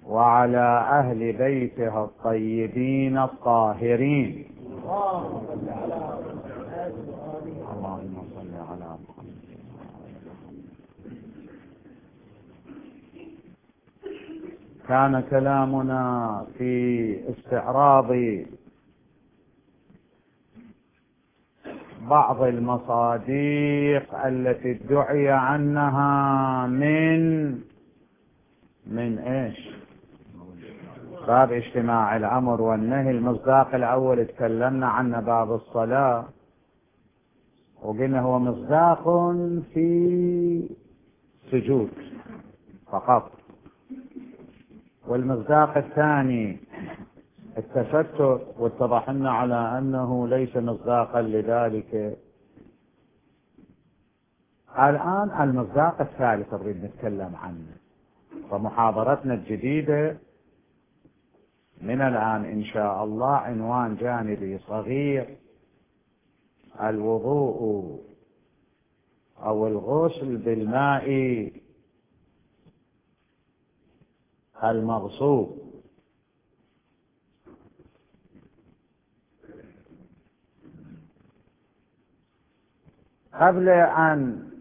وعلى أهل بيته الطيبين الطاهرين. اللهم صل على محمد. كان كلامنا في استعراض بعض المصادق التي ادعي عنها من ايش؟ باب اجتماع الامر والنهي. المصداق الاول تكلمنا عنه باب الصلاة، وقلنا هو مصداق في سجود فقط. والمصداق الثاني التستر، واتضح لنا على أنه ليس مصداقا لذلك. الآن المصداق الثالث نريد نتكلم عنه، فمحاضرتنا الجديدة من الآن إن شاء الله عنوان جانبي صغير: الوضوء أو الغسل بالماء المغصوب. قبل أن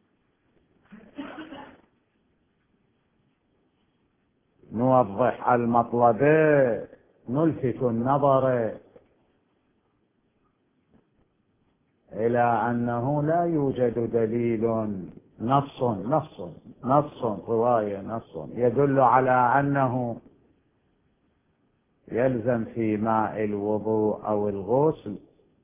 نوضح المطلب نلفت النظر إلى أنه لا يوجد دليل نص رواية يدل على أنه يلزم في ماء الوضوء أو الغسل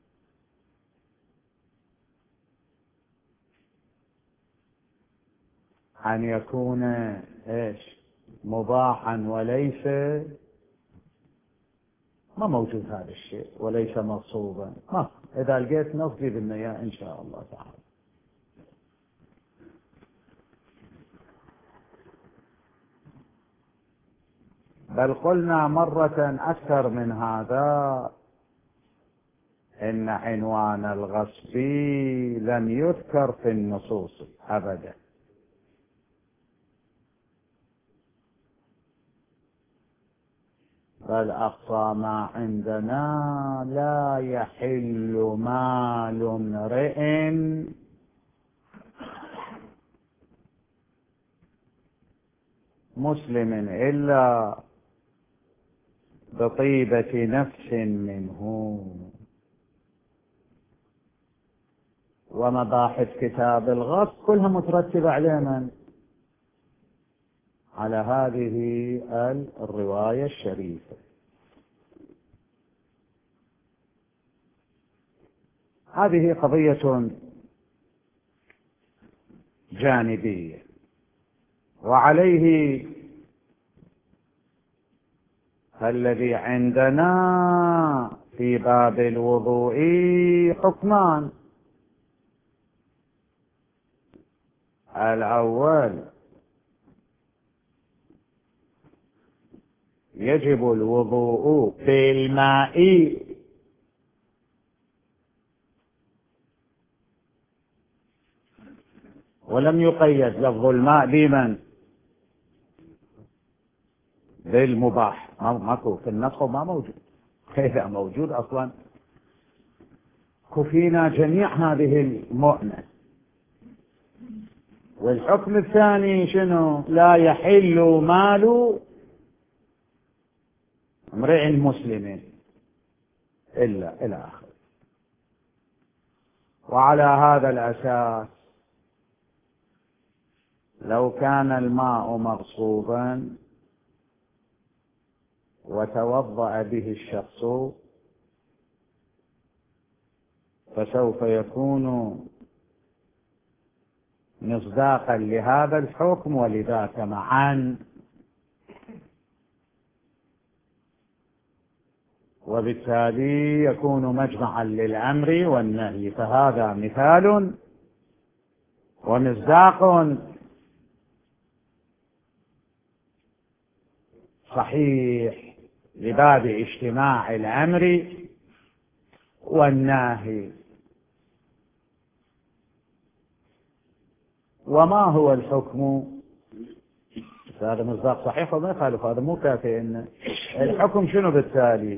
أن يكون إيش؟ مباحا، وليس ما موجود هذا الشيء، وليس مغصوبا. إذا لقيت نص جيب لنا إياه إن شاء الله تعالى. بل قلنا مرة أكثر من هذا إن عنوان الغصب لم يذكر في النصوص أبدا، بل أقصى ما عندنا: لا يحل مال امرئ مسلم إلا بطيبة نفس منه. ومباحث كتاب الغصب كلها مترتبة علينا على هذه الرواية الشريفة. هذه قضية جانبية، وعليه الذي عندنا في باب الوضوء حكمان: الأول يجب الوضوء بالماء، ولم يقيد لفظ الماء بمن؟ بالمباح. ماكو في النص، ما موجود. إذا موجود أصلا كفينا جميع هذه المؤنة. والحكم الثاني شنو؟ لا يحل مال امرئ مسلم إلا إلى آخره. وعلى هذا الأساس لو كان الماء مغصوبا وتوضأ به الشخص فسوف يكون مصداقا لهذا الحكم ولذاك معا، وبالتالي يكون مجمعا للأمر والنهي. فهذا مثال ومصداق صحيح لباب اجتماع الأمر والنهي. وما هو الحكم؟ هذا مصداق صحيح وما يخالف، هذا مو كافي. إن الحكم شنو بالتالي؟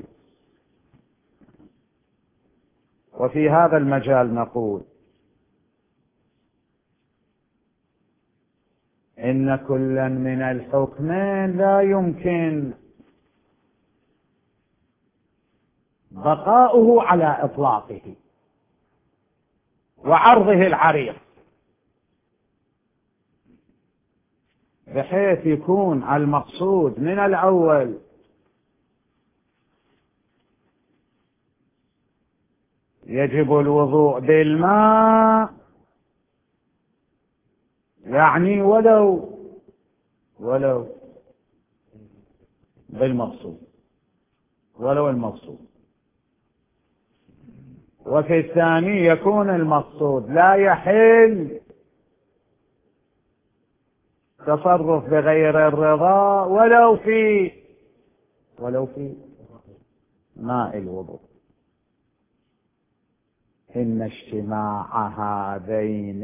وفي هذا المجال نقول إن كلا من الحكمين لا يمكن بقاؤه على إطلاقه وعرضه العريض، بحيث يكون المقصود من الأول يجب الوضوء بالماء، يعني ولو بالمقصود، ولو المقصود. وفي الثاني يكون المقصود لا يحل تصرف بغير الرضا ولو في ماء الوضوء. إن اجتماع هذين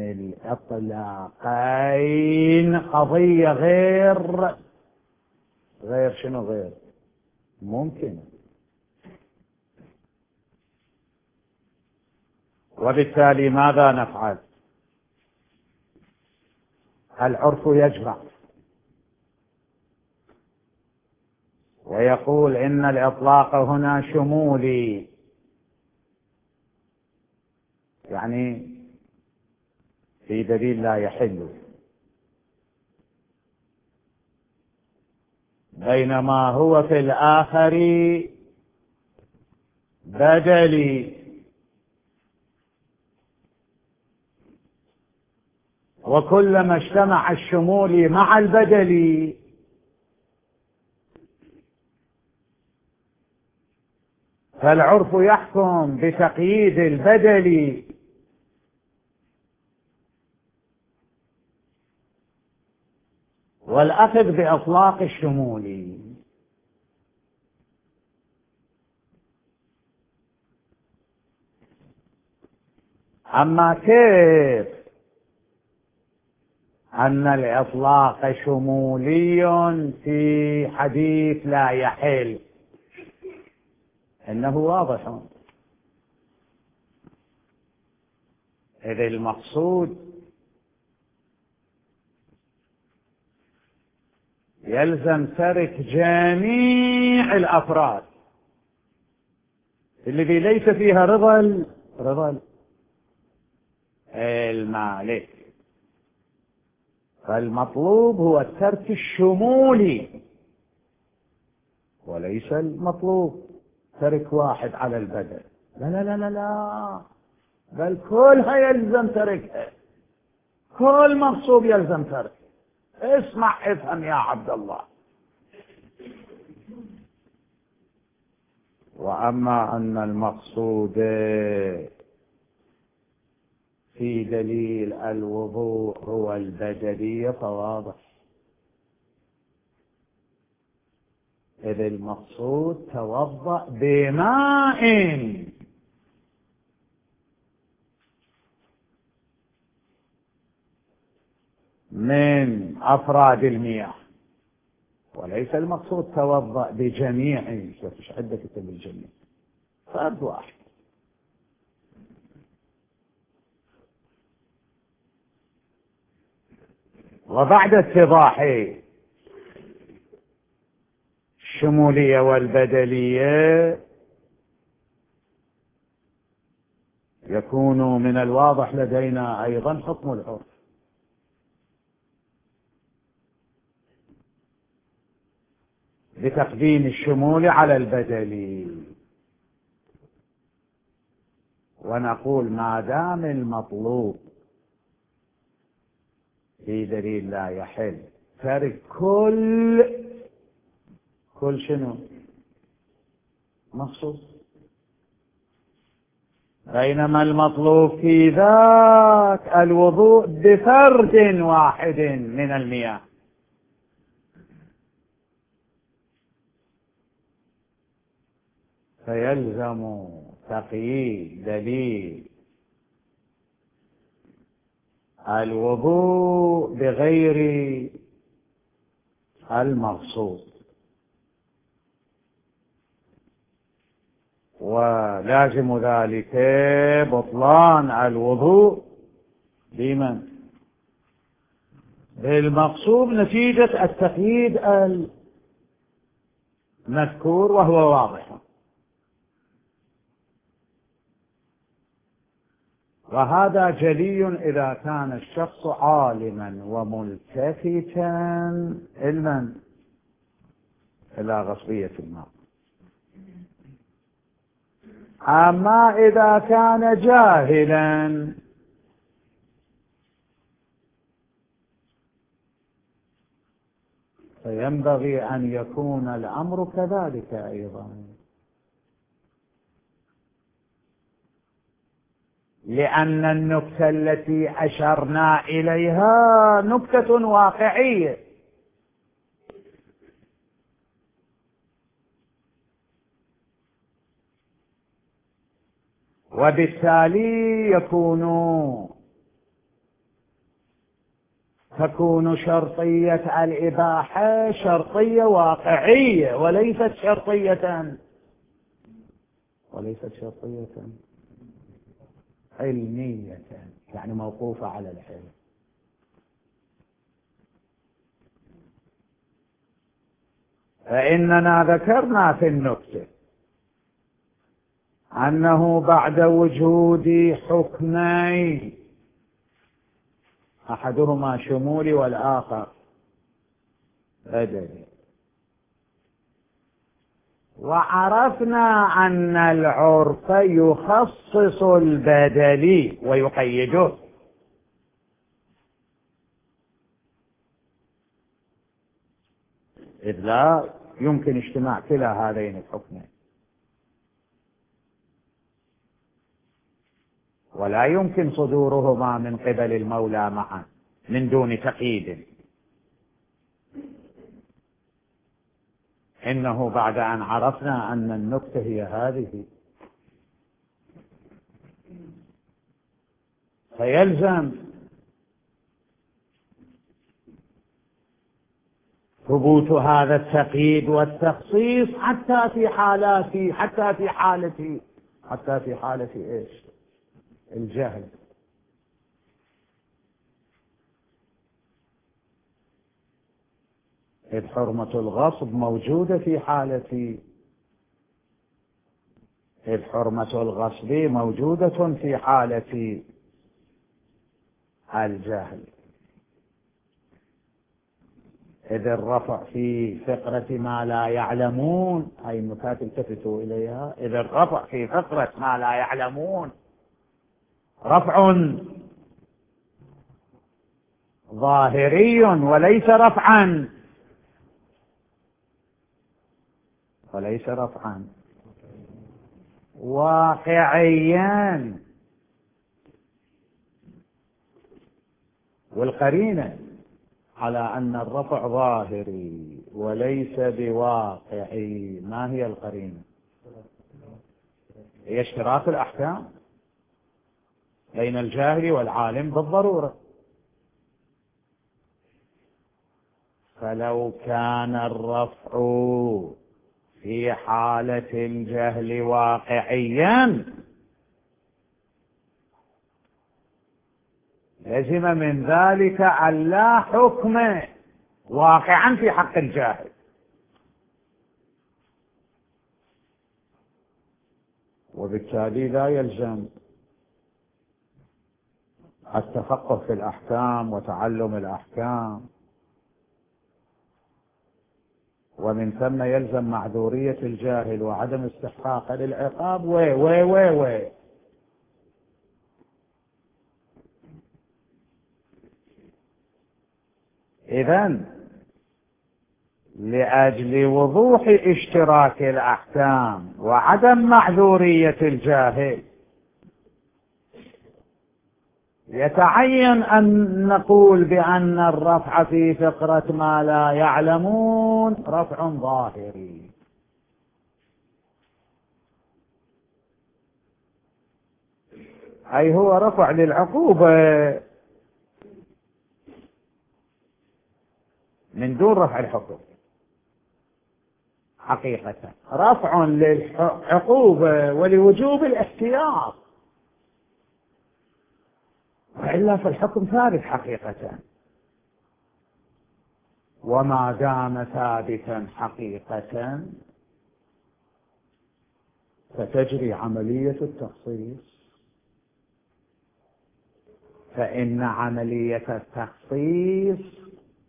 الإطلاقين قضية غير شنو غير ممكن. وبالتالي ماذا نفعل؟ العرف يجمع ويقول إن الإطلاق هنا شمولي، يعني في دليل لا يحل، بينما هو في الآخر بدلي. وكلما اجتمع الشمول مع البدل فالعرف يحكم بتقييد البدل والأخذ بإطلاق الشمول. أما كيف أن الإطلاق شمولي في حديث لا يحل؟ إنه واضح، إذ المقصود يلزم ترك جميع الأفراد الذي ليس فيها رضا المالك. فالمطلوب هو الترك الشمولي، وليس المطلوب ترك واحد على البدل. لا لا لا لا لا، بل كلها يلزم تركها، كل مغصوب يلزم ترك. اسمع افهم يا عبد الله. وأما أن المقصود في دليل الوضوء هو البدلية فواضح، إذ المقصود توضأ بماء من أفراد المياه، وليس المقصود توضأ بجميع. شوف عندك بالجميع فرد واحد. وبعد اتضاح الشمولية والبدلية يكون من الواضح لدينا أيضا حكم العرف، بتقديم الشمول على البدل. ونقول ما دام المطلوب في دليل لا يحل ترك كل شنو مخصوص، بينما المطلوب في ذاك الوضوء بفرد واحد من المياه. فيلزم تقييد دليل الوضوء بغير المغصوب. ولازم ذلك بطلان الوضوء بمن؟ بالمغصوب نتيجة التقييد المذكور وهو واضح. وهذا جلي إذا كان الشخص عالما وملتفتا علما إلى غصبية الماء. أما إذا كان جاهلا فينبغي أن يكون الأمر كذلك أيضا، لأن النكتة التي أشرنا إليها نكتة واقعية، وبالتالي تكون شرطية الإباحة شرطية واقعية وليست شرطية علمية، يعني موقوفة على العلم. فإننا ذكرنا في النكتة أنه بعد وجود حكمين، أحدهما شمولي والآخر بدلي، وعرفنا أن العرف يخصص البدلي ويقيده، إذ لا يمكن اجتماع كلا هذين الحكمين، ولا يمكن صدورهما من قبل المولى معا من دون تقييد. إنه بعد أن عرفنا أن النكتة هي هذه فيلزم ثبوت هذا التقييد والتخصيص حتى في حالة إيش؟ الجهل. إذ حرمة الغصب موجودة في حالة الجهل. إذ الرفع في فقرة ما لا يعلمون، هاي النكات التفتوا إليها، إذ الرفع في فقرة ما لا يعلمون رفع ظاهري وليس رفعا واقعيا. والقرينة على أن الرفع ظاهري وليس بواقعي، ما هي القرينة؟ هي اشتراك الأحكام بين الجاهل والعالم بالضرورة. فلو كان الرفع في حالة الجهل واقعيا لزم من ذلك أن لا حكم واقعا في حق الجاهل، وبالتالي لا يلزم التفقه في الأحكام وتعلم الأحكام، ومن ثم يلزم معذورية الجاهل وعدم استحقاق للعقاب إذن لأجل وضوح اشتراك الأحكام وعدم معذورية الجاهل يتعين أن نقول بأن الرفع في فقرة ما لا يعلمون رفع ظاهري، أي هو رفع للعقوبة، من دون رفع الحكم حقيقة، رفع للعقوبة ولوجوب الاحتياط، وإلا فالحكم ثابت حقيقة. وما دام ثابتا حقيقة فتجري عملية التخصيص، فإن عملية التخصيص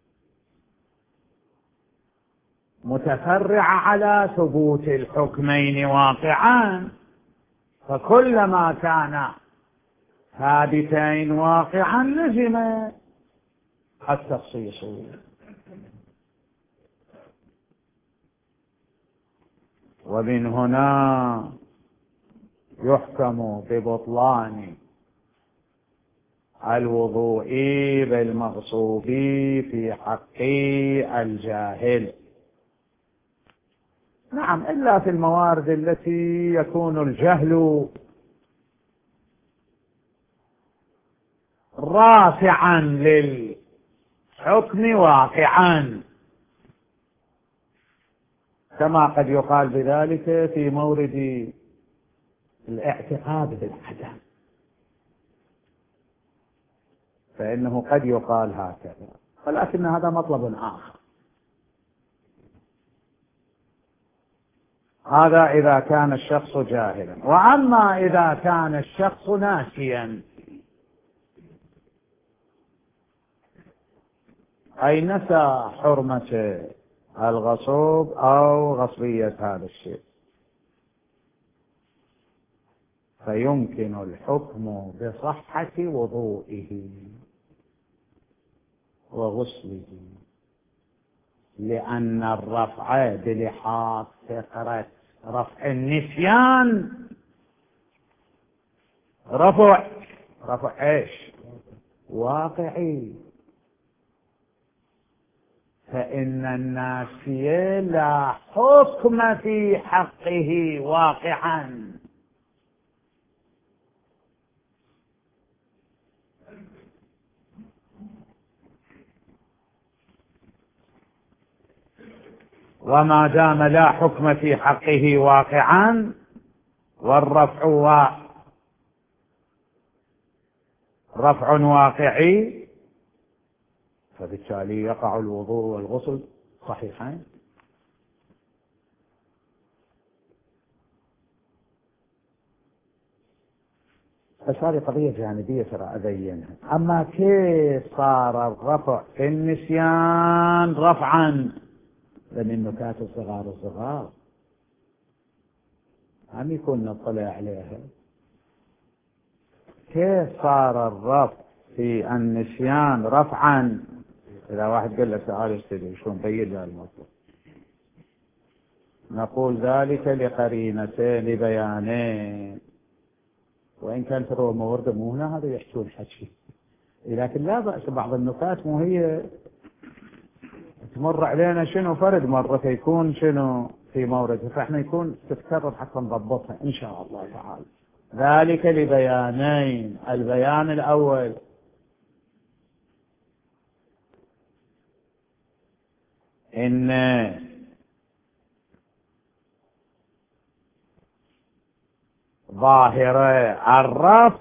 متفرعة على ثبوت الحكمين واقعان، فكلما كان ثابتين واقعا لزم التخصيص. ومن هنا يحكم ببطلان الوضوء بالمغصوب في حق الجاهل. نعم، إلا في الموارد التي يكون الجهل رافعا للحكم واقعا، كما قد يقال بذلك في مورد الاعتقاد بالعدم، فإنه قد يقال هكذا، ولكن هذا مطلب آخر. هذا إذا كان الشخص جاهلا. وأما إذا كان الشخص ناسيا، أي نسى حرمة الغصوب أو غصبية هذا الشيء، فيمكن الحكم بصحة وضوئه وغسله، لأن الرفع بلحاظ فقرة رفع النسيان رفع ايش؟ واقعي، فإن الناسي لا حكم في حقه واقعا. وما دام لا حكم في حقه واقعا والرفع رفع واقعي، فبالتالي يقع الوضوء والغسل صحيحين. بس هذه قضية جانبية ترى أبينها. أما كيف صار الرفع في النسيان رفعا؟ لأن النكات الصغار هم يكون نطلع عليها. كيف صار الرفع في النسيان رفعا؟ إذا واحد قال لك تعال استدعي شو نبين له الموضوع، نقول ذلك لقرينتين لبيانين، وإن كانت ترى الموردة مو هنا هذا يحجون حكي، لكن لا بأس بعض النكات مو هي تمر علينا شنو فرد مرة يكون شنو في مورد، فإحنا يكون تتكرر حتى نضبطها إن شاء الله تعالى. ذلك لبيانين. البيان الأول إن ظاهرة الرفع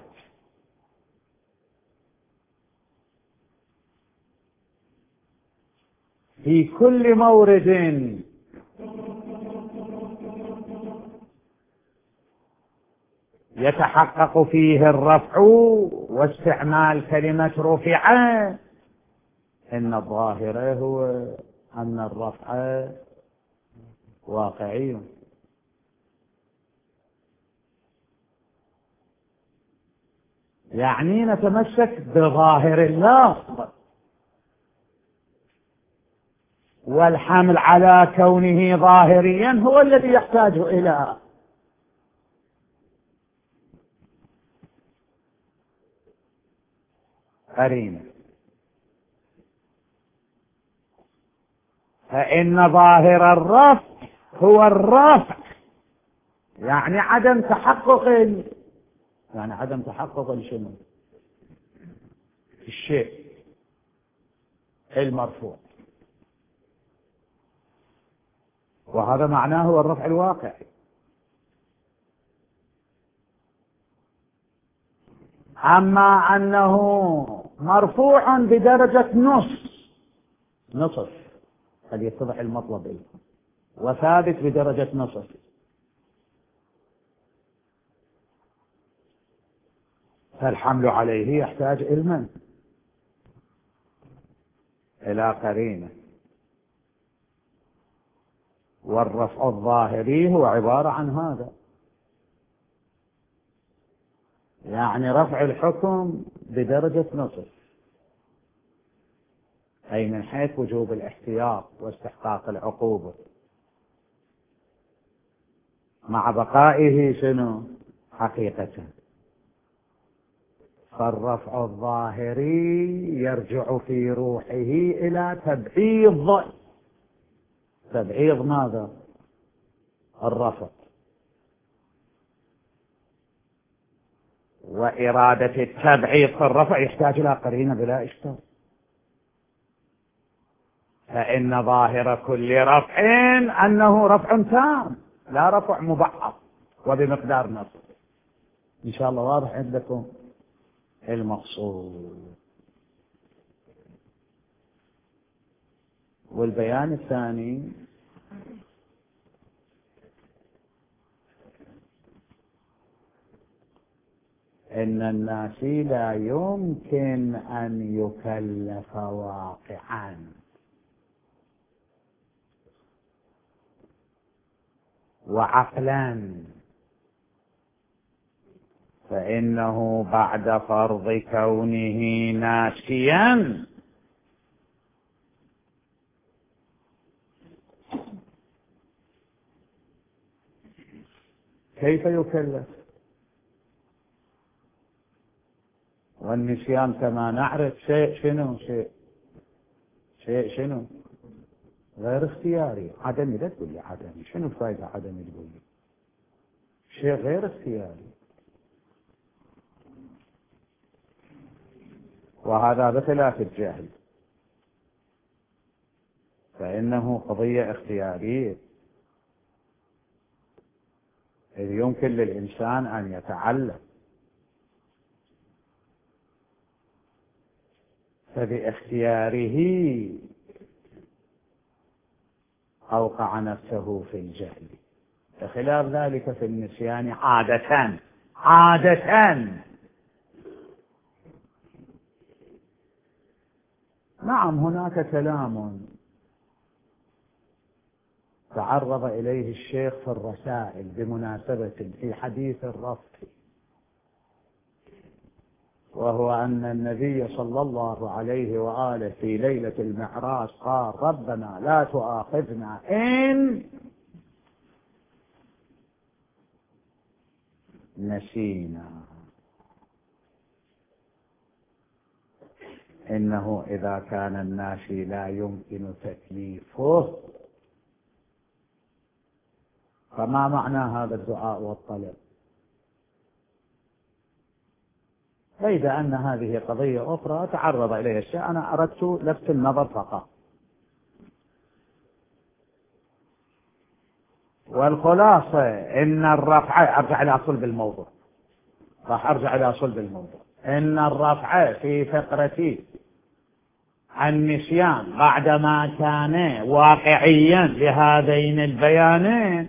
في كل مورد يتحقق فيه الرفع واستعمال كلمة رفع، إن الظاهر هو أن الرفع واقعي. يعني نتمسك بظاهر اللفظ، والحمل على كونه ظاهريا هو الذي يحتاج إلى قرينة. فإن ظاهر الرفع هو الرفع، يعني عدم تحقق شنو؟ الشيء المرفوع. وهذا معناه هو الرفع الواقعي. أما أنه مرفوع بدرجة نصف قد يتضح المطلب إيه، وثابت بدرجة نصف، فالحمل عليه يحتاج علما إلى قرينة. والرفع الظاهري هو عبارة عن هذا، يعني رفع الحكم بدرجة نصف، أي من حيث وجوب الاحتياط واستحقاق العقوبة، مع بقائه شنو حقيقة. فالرفع الظاهري يرجع في روحه إلى تبعيض ماذا؟ الرفع، وإرادة التبعيض في الرفع يحتاج إلى قرينة بلا إشكال. فإن ظاهر كل رفع أنه رفع تام، لا رفع مبعض وبمقدار نصف. إن شاء الله واضح عندكم المقصود. والبيان الثاني إن الناسي لا يمكن أن يكلف واقعا، وعقلا، فإنه بعد فرض كونه ناسيا كيف يكلف؟ والنسيان كما نعرف شيء شنو غير اختياري، عدمي. لا تقول لي عدمي، شنو الفائدة عدمي تقول لي؟ شيء غير اختياري، وهذا بخلاف الجهل، فإنه قضية اختيارية، إذ يمكن للإنسان أن يتعلم، فباختياره أوقع نفسه في الجهل، بخلاف ذلك في النسيان عادة. نعم، هناك كلام تعرض إليه الشيخ في الرسائل بمناسبة في حديث الرفع، وهو أن النبي صلى الله عليه وآله في ليلة المعراج قال: ربنا لا تؤاخذنا إن نسينا. إنه إذا كان الناسي لا يمكن تكليفه، فما معنى هذا الدعاء والطلب؟ فإذا أن هذه قضية أخرى تعرض إليها الشيء، أنا أردت لفت النظر فقط. والخلاصة إن الرفع، أرجع إلى صلب الموضوع، إن الرفع في فقرة النسيان بعدما كان واقعيا لهذين البيانين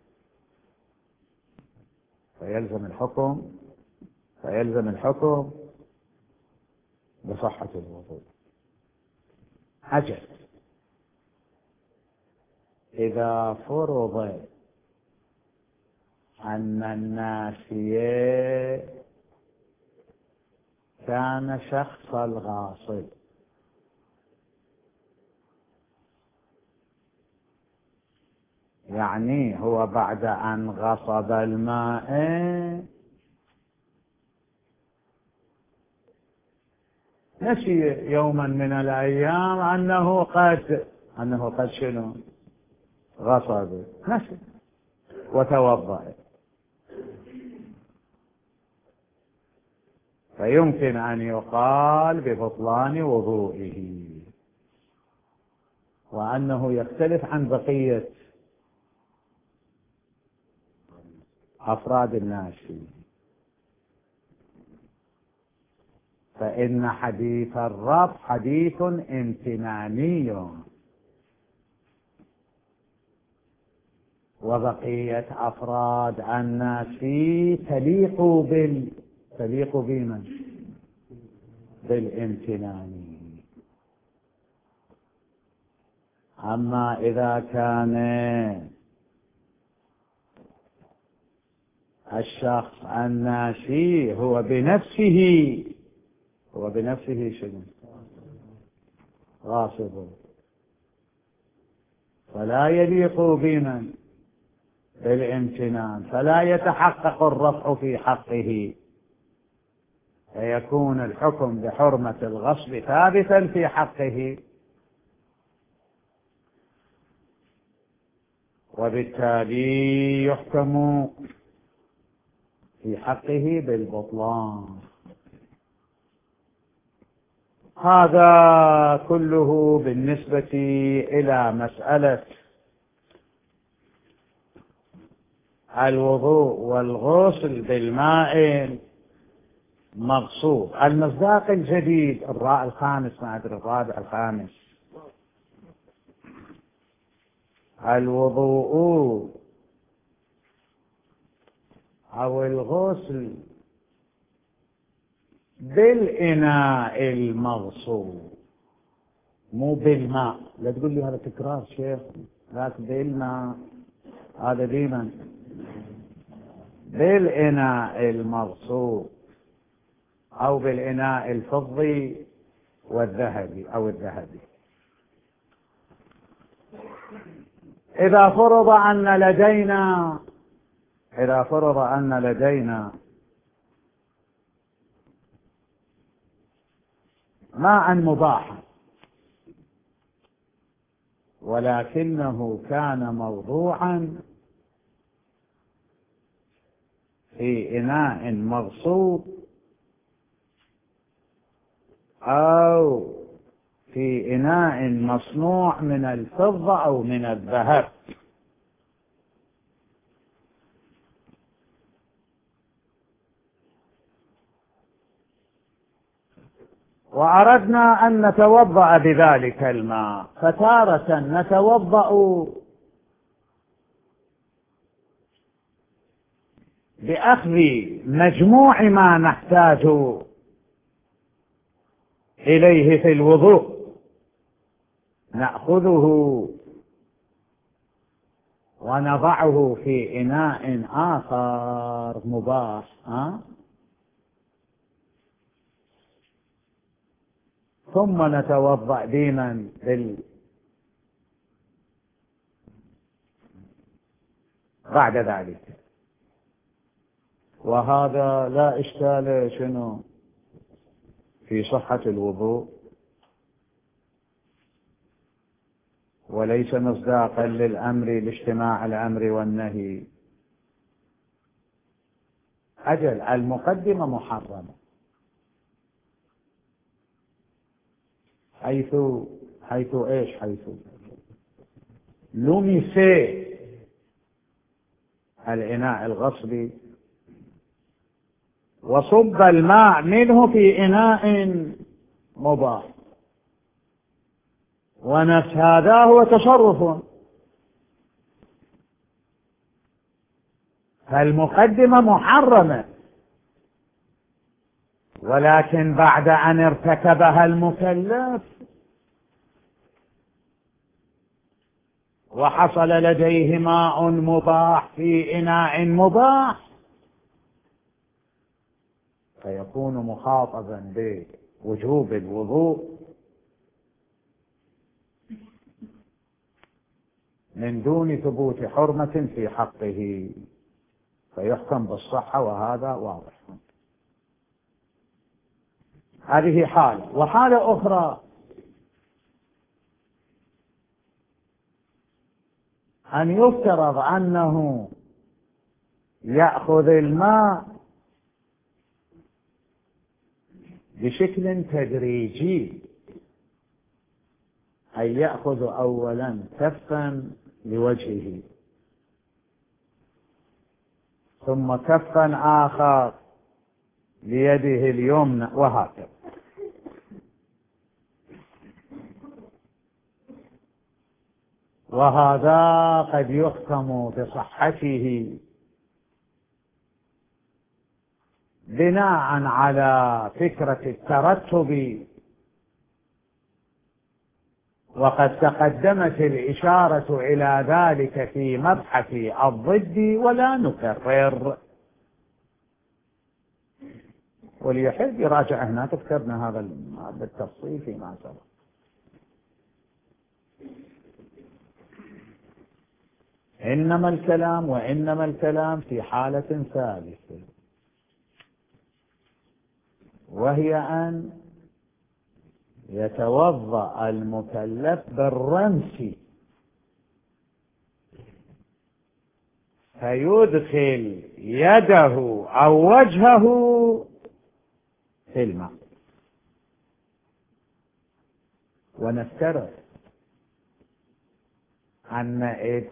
فيلزم الحكم بصحة الوضوء. أجل إذا فرض أن الناسي كان شخص الغاصب، يعني هو بعد أن غصب الماء نسي يوما من الأيام أنه قد شنو غصب، نسي وتوضأ، فيمكن أن يقال ببطلان وضوئه، وأنه يختلف عن بقية أفراد الناشي، فإن حديث الرب حديث امتناني، وبقية أفراد الناشي تليق بمن؟ بالامتنان. أما إذا كان الشخص الناشي هو بنفسه شنو؟ غاصب، فلا يليق بمن؟ بالامتنان، فلا يتحقق الرفع في حقه، فيكون الحكم بحرمة الغصب ثابتا في حقه، وبالتالي يحكم في حقه بالبطلان. هذا كله بالنسبة إلى مسألة الوضوء والغسل بالماء مغصوب. المصداق الجديد الخامس، ما أدري الرابع الخامس، الوضوء أو الغسل بالإناء المغصوب، مو بالماء. لا تقول لي هذا تكرار شيخ، لكن بالماء هذا ديما بالإناء المغصوب أو بالإناء الفضي والذهبي أو الذهبي. إذا فرض أن لدينا ماء مباحا، ولكنه كان موضوعا في إناء مغصوب أو في إناء مصنوع من الفضة أو من الذهب، وأردنا أن نتوضأ بذلك الماء، فتارة نتوضأ بأخذ مجموع ما نحتاج إليه في الوضوء، نأخذه ونضعه في إناء آخر مباح، ثم نتوضأ بمن؟ بعد ذلك. وهذا لا إشكال شنو في صحة الوضوء، وليس مصداقا للأمر لاجتماع الأمر والنهي. أجل المقدمة محرمة، حيث إيش؟ حيث لمس الإناء الغصبي وصب الماء منه في إناء مباح، ونفس هذا هو تصرف. فالمقدمة محرمة، ولكن بعد أن ارتكبها المكلف وحصل لديه ماء مباح في إناء مباح، فيكون مخاطبا بوجوب الوضوء من دون ثبوت حرمة في حقه، فيحكم بالصحة، وهذا واضح. هذه حالة. وحالة أخرى أن يفترض أنه يأخذ الماء بشكل تدريجي، أي يأخذ أولا كفا لوجهه، ثم كفا آخر ليده اليمنى وهكذا. وهذا قد يحكم بصحته بناء على فكرة الترتب، وقد تقدمت الإشارة إلى ذلك في مبحث الضد ولا نكرر، وليحب يراجع هناك ذكرنا هذا بالتفصيل فيما سبق. وإنما الكلام في حالة ثالثة، وهي أن يتوضأ المكلف بالرمس فيدخل يده أو وجهه في الماء، ونفترض أن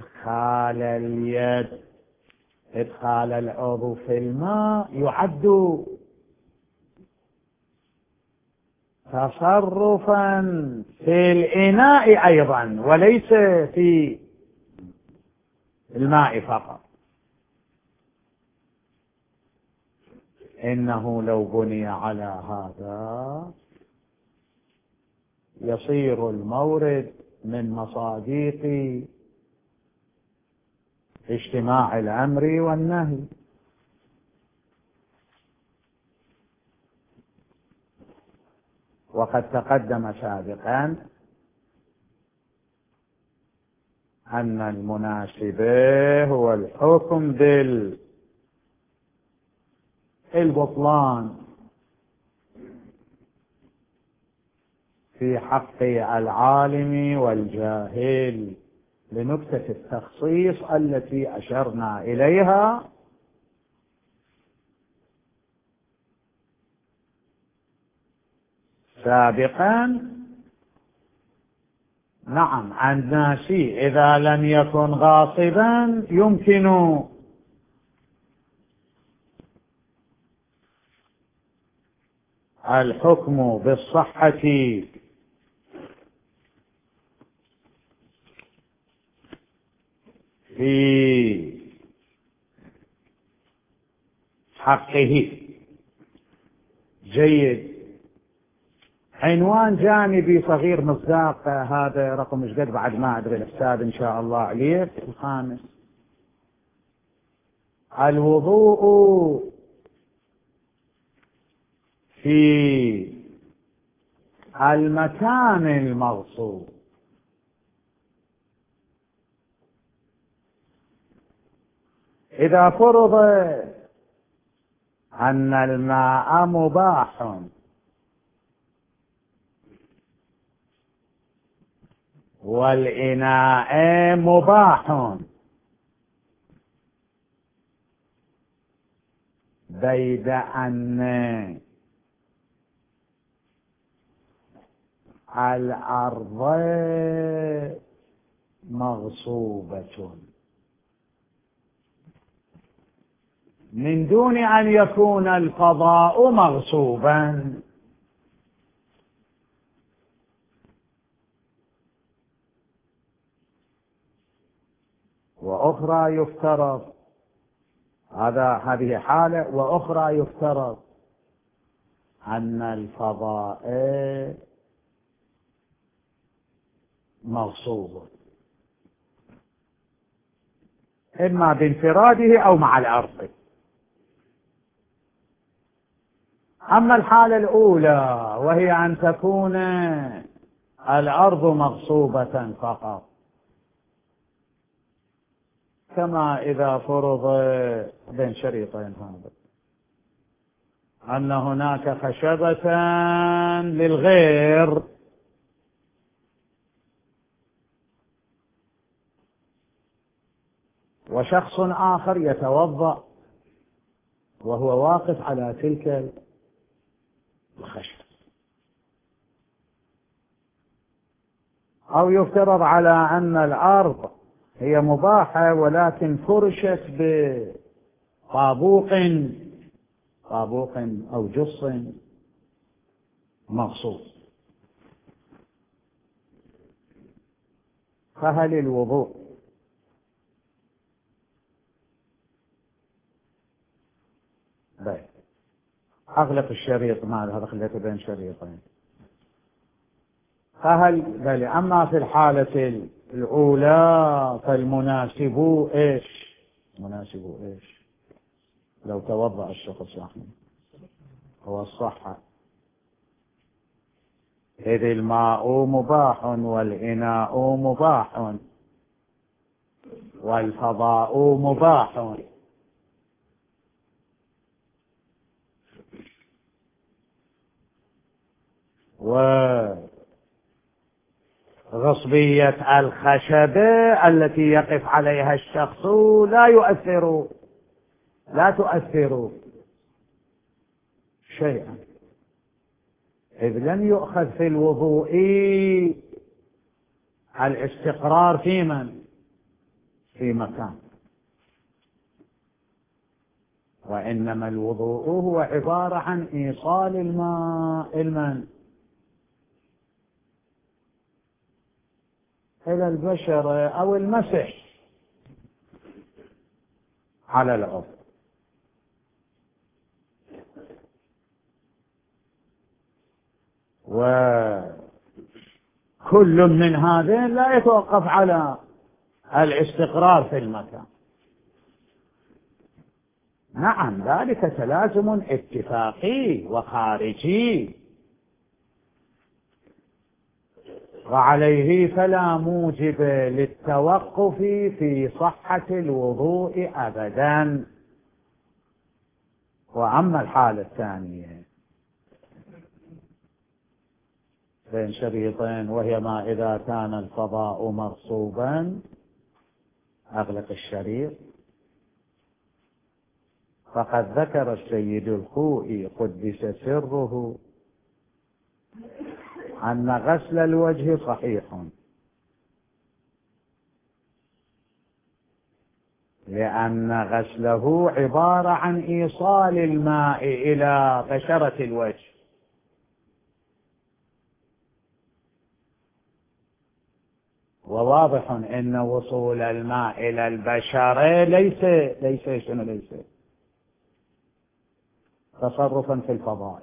إدخال العضو في الماء يعد تصرفا في الإناء أيضا وليس في الماء فقط. إنه لو بني على هذا يصير المورد من مصادق اجتماع الأمر والنهي، وقد تقدم سابقا أن المناسب هو الحكم بالبطلان في حق العالم والجاهل لنكتة التخصيص التي أشرنا إليها سابقا. نعم، الناسي إذا لم يكن غاصبا يمكن الحكم بالصحة في حقه. جيد. عنوان جانبي صغير مصداق، هذا رقم مش قد بعد ما أدري الأستاذ إن شاء الله عليه. الخامس، الوضوء في المكان المغصوب. إذا فرض أن الماء مباح والإناء مباح، بيد أن الأرض مغصوبة من دون أن يكون الفضاء مغصوبا. وأخرى يفترض هذه حالة، وأخرى يفترض أن الفضاء مغصوب إما بانفراده أو مع الأرض. أما الحالة الأولى وهي أن تكون الأرض مغصوبة فقط، كما إذا فرض بين شريطين هذا أن هناك خشبة للغير وشخص آخر يتوضأ وهو واقف على تلك الخشبة، أو يفترض على أن الأرض هي مباحة ولكن فرشت طابوق أو جص مغصوب. فهل الوضوء أغلق الشريط مع هذا، خليته بين شريطين. بل أما في الحالة الأولى فالمناسب إيش؟ مناسب إيش؟ لو توضأ الشخص يعني هو الصحة، إذ الماء مباح والإناء مباح والفضاء مباح، وغصبية الخشبة التي يقف عليها الشخص لا تؤثر شيئا، إذ لم يؤخذ في الوضوء الاستقرار في مكان، وإنما الوضوء هو عبارة عن إيصال الماء إلى البشرة أو المسح على العضو. وكل من هذين لا يتوقف على الاستقرار في المكان. نعم، ذلك تلازم اتفاقي وخارجي، وعليه فلا موجب للتوقف في صحة الوضوء أبدا. وأما الحالة الثانية بين شريطين، وهي ما إذا كان الفضاء مغصوبا، أغلق الشريط. فقد ذكر السيد الخوئي قدس سره أن غسل الوجه صحيح، لأن غسله عبارة عن إيصال الماء إلى بشرة الوجه، وواضح أن وصول الماء إلى البشرة ليس تصرفا في الفضاء.